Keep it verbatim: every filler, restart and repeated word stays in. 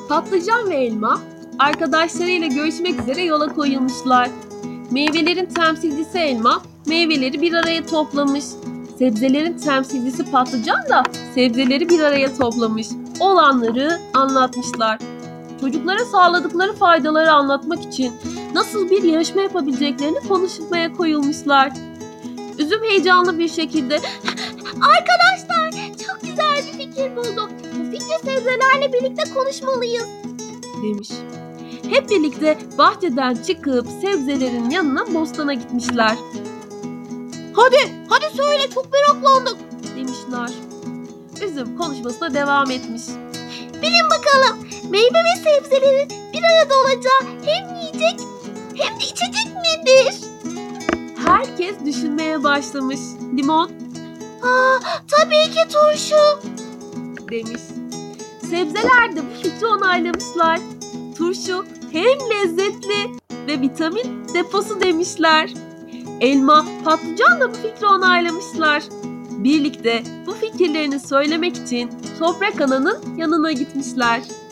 Patlıcan ve elma arkadaşlarıyla görüşmek üzere yola koyulmuşlar. Meyvelerin temsilcisi elma meyveleri bir araya toplamış. Sebzelerin temsilcisi patlıcan da sebzeleri bir araya toplamış. Olanları anlatmışlar. Çocuklara sağladıkları faydaları anlatmak için nasıl bir yarışma yapabileceklerini konuşmaya koyulmuşlar. Üzüm heyecanlı bir şekilde Arkadaşlar, çok güzel bir fikir buldum. Bu fikri sebzelerle birlikte konuşmalıyız. demiş. Hep birlikte bahçeden çıkıp sebzelerin yanına bostana gitmişler. Hadi, hadi söyle, çok meraklandık. Demişler. Üzüm konuşmasına devam etmiş. Bilin bakalım, meyve ve sebzelerin bir arada olacağı hem yiyecek hem de içecek nedir? Herkes düşünmeye başlamış. Limon Aa, tabii ki turşu. demiş. Sebzeler de bu fikri onaylamışlar. Turşu hem lezzetli ve vitamin deposu demişler. Elma, patlıcan da bu fikri onaylamışlar. Birlikte bu fikirlerini söylemek için Toprak Ana'nın yanına gitmişler.